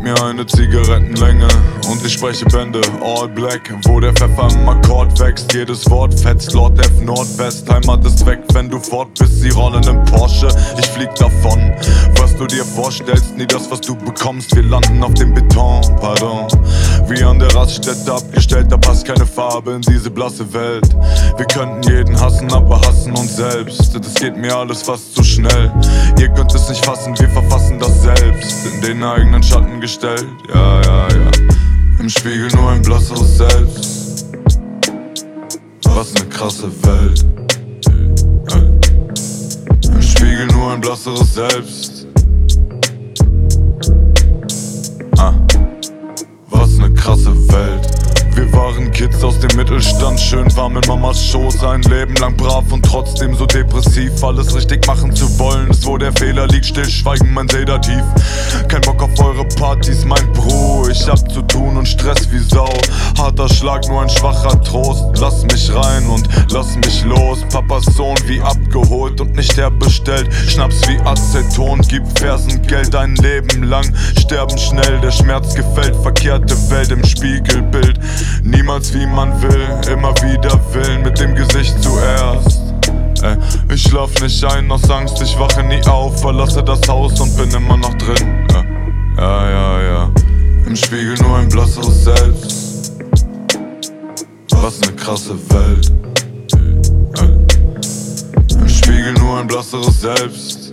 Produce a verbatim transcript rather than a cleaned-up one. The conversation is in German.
mir eine Zigarettenlänge und ich spreche Bände, all black, wo der Pfeffer im Akkord wächst. Jedes Wort fetzt, Lord F Nordwest, Heimat ist weg, wenn du fort bist. Sie rollen im Porsche, ich flieg davon. Was du dir vorstellst, nie das, was du bekommst. Wir landen auf dem Beton, pardon. Wie an der Raststätte abgestellt, da passt keine Farbe in diese blasse Welt. Wir könnten jeden hassen, aber hassen uns selbst. Das geht mir alles fast zu schnell. Ihr könnt es nicht fassen, wir verfassen das selbst. In den eigenen Schatten gestellt, ja, ja, ja. Im Spiegel nur ein blasseres Selbst. Was ne krasse Welt. Im Spiegel nur ein blasseres Selbst. Ah, was ne krasse Welt. Wir waren Kids aus dem Mittelstand, schön warm in Mamas Schoß, ein Leben lang brav und trotzdem so depressiv. Alles richtig machen zu wollen, ist wo der Fehler liegt, stillschweigen mein Sedativ. Kein Bock auf eure Partys, mein Bro, ich hab zu tun und Stress wie Sau. Harter Schlag, nur ein schwacher Trost, lass mich rein und lass mich los. Papas Sohn wie abgeholt und nicht herbestellt, Schnaps wie Aceton, gib Fersengeld ein Leben lang. Sterben schnell, der Schmerz gefällt, verkehrte Welt im Spiegelbild. Niemals wie man will, immer wieder Willen, mit dem Gesicht zuerst. Ey, ich schlaf nicht ein aus Angst, ich wache nie auf, verlasse das Haus und bin immer noch drin. Ja, ja, ja, ja. Im Spiegel nur ein blasseres Selbst. Was ne krasse Welt. Ey. Im Spiegel nur ein blasseres Selbst.